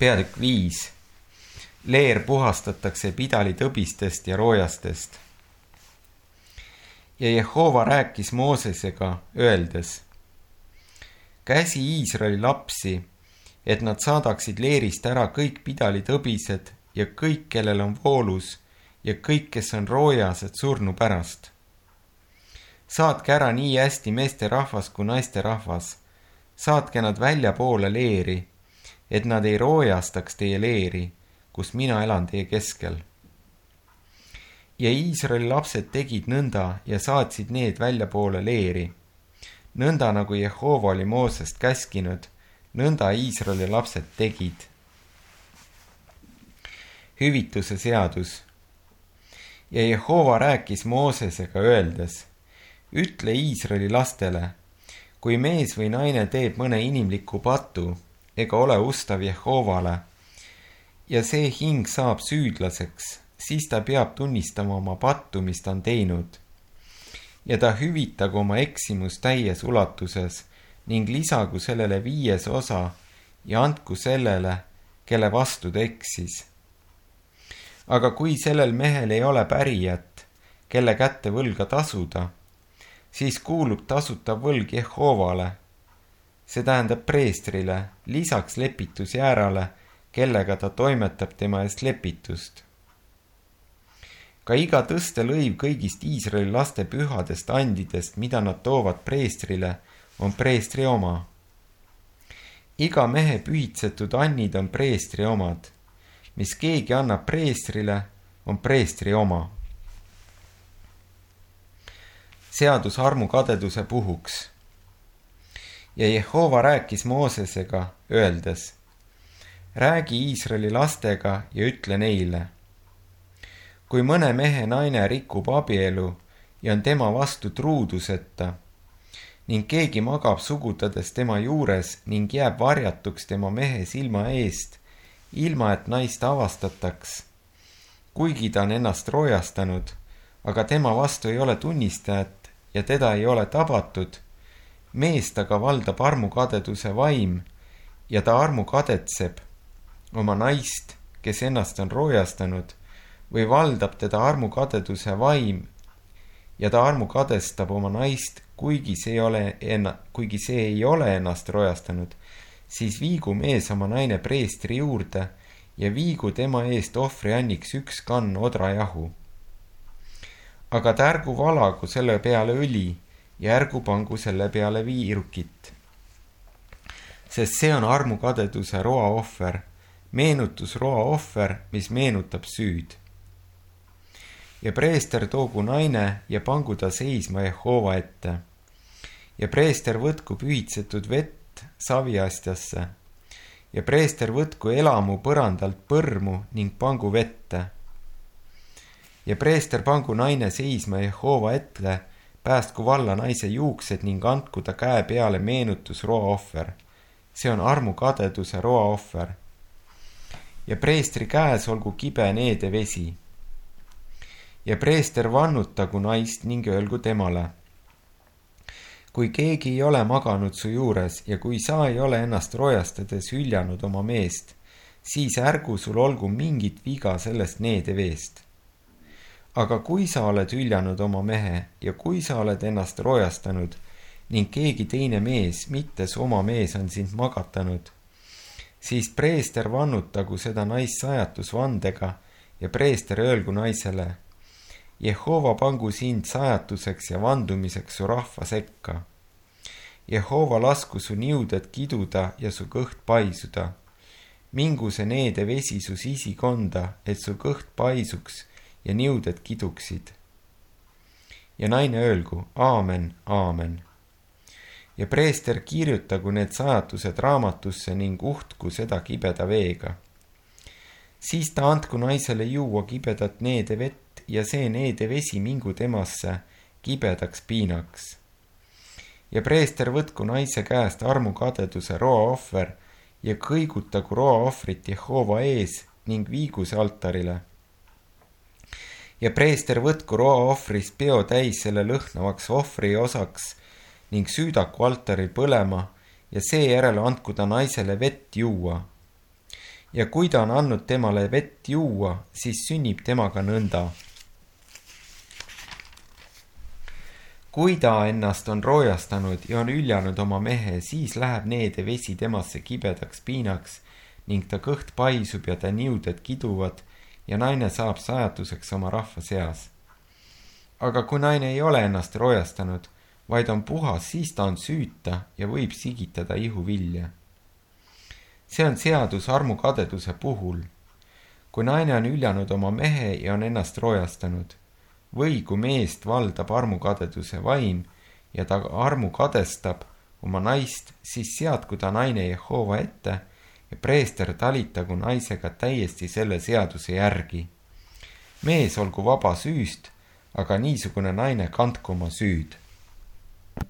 Peatükk 5. Leer puhastatakse pidalitõbistest ja roojastest. Ja Jehova rääkis Moosesega, öeldes: käsi Iisraeli lapsi, et nad saadaksid leerist ära kõik pidalitõbised ja kõik, kellel on voolus, ja kõik, kes on roojased surnu pärast. Saatke ära nii hästi meeste rahvas kui naiste rahvas. Saatke nad väljapoole leeri, et nad ei roojastaks teie leeri, kus mina elan teie keskel. Ja Iisraeli lapsed tegid nõnda ja saatsid need väljapoole leeri. Nõnda nagu Jehova oli Moosest käskinud, nõnda Iisraeli lapsed tegid. Hüvituse seadus. Ja Jehova rääkis Moosesega, öeldes: ütle Iisraeli lastele, kui mees või naine teeb mõne inimliku patu ega ole ustav Jehovale ja see hing saab süüdlaseks, siis ta peab tunnistama oma pattu, mis ta on teinud. Ja ta hüvitagu oma eksimus täies ulatuses ning lisagu sellele 5 osa ja andku sellele, kelle vastu ta eksis. Aga kui sellel mehel ei ole pärijat, kelle kätte võlga tasuda, siis kuulub tasutav võlg Jehovale, see tähendab preestrile, lisaks lepitusjäärale, kellega ta toimetab tema eest lepitust. Ka iga tõstelõiv kõigist Iisraeli laste pühadest andidest, mida nad toovad preestrile, on preestri oma. Iga mehe pühitsetud annid on preestri omad, mis keegi annab preestrile, on preestri oma. Seadus armukadeduse puhuks. Ja Jehova rääkis Moosesega, öeldes: räägi Iisraeli lastega ja ütle neile: kui mõne mehe naine rikub abielu ja on tema vastu truuduseta ning keegi magab sugutades tema juures ning jääb varjatuks tema mehe silma eest, ilma et naist avastataks, kuigi ta on ennast roojastanud, aga tema vastu ei ole tunnistajat ja teda ei ole tabatud, meest aga valdab armukadeduse vaim ja ta armukadetseb oma naist, kes ennast on roojastanud, või valdab teda armukadeduse vaim ja ta armukadestab oma naist, kuigi see ei ole ennast roojastanud, siis viigu mees oma naine preestri juurde ja viigu tema eest ohvrianniks 1 kann odrajahu. Aga ta ärgu valagu selle peale õli ja ärgu pangu selle peale viirukit. Sest see on armukadeduse roaohver, meenutusroaohver, mis meenutab süüd. Ja preester toogu naine ja pangu ta seisma Jehova ette. Ja preester võtku pühitsetud vett saviastjasse. Ja preester võtku elamu põrandalt põrmu ning pangu vette. Ja preester pangu naine seisma Jehova ette, päästku valla naise juuksed ning andku ta käe peale meenutusroaohver. See on armukadeduse roaohver. Ja preestri käes olgu kibe needevesi. Ja preester vannutagu naist ning öelgu temale: kui keegi ei ole maganud su juures ja kui sa ei ole ennast roojastades hüljanud oma meest, siis ärgu sul olgu mingit viga sellest needeveest. Aga kui sa oled hüljanud oma mehe ja kui sa oled ennast roojastanud ning keegi teine mees, mitte su oma mees, on sind magatanud, siis preester vannutagu seda naist sajatusvandega ja preester öelgu naisele: Jehova pangu sind sajatuseks ja vandumiseks su rahva sekka. Jehova lasku su niuded kiduda ja su kõht paisuda. Mingu see needevesi su sisikonda, et su kõht paisuks ja niuded kiduksid. Ja naine öelgu: aamen, aamen. Ja preester kirjutagu need sajatused raamatusse ning uhtku seda kibeda veega. Siis ta andku naisele juua kibedat needevett ja see needevesi mingu temasse kibedaks piinaks. Ja preester võtku naise käest armukadeduse roaohver ja kõigutagu roaohvrit Jehova ees ning viigu see altarile. Ja preester võtku roaohvrist peo täis selle lõhnavaks ohvri osaks ning süüdaku altaril põlema ja seejärel andku ta naisele vett juua. ja kui ta on andnud temale vett juua, siis sünnib temaga nõnda. Kui ta ennast on roojastanud ja on üljanud oma mehe, siis läheb neede vesi temasse kibedaks piinaks ning ta kõht paisub ja ta niuded kiduvad ja naine saab sajatuseks oma rahva seas. Aga kui naine ei ole ennast roojastanud, vaid on puhas, siis ta on süüta ja võib sigitada ihuvilja. See on seadus armukadeduse puhul. Kui naine on üljanud oma mehe ja on ennast roojastanud, või kui meest valdab armukadeduse vaim ja ta armukadestab oma naist, siis seadku ta naine Jehova ette ja preester talitagu naisega täiesti selle seaduse järgi. Mees olgu vaba süüst, aga niisugune naine kandku oma süüd.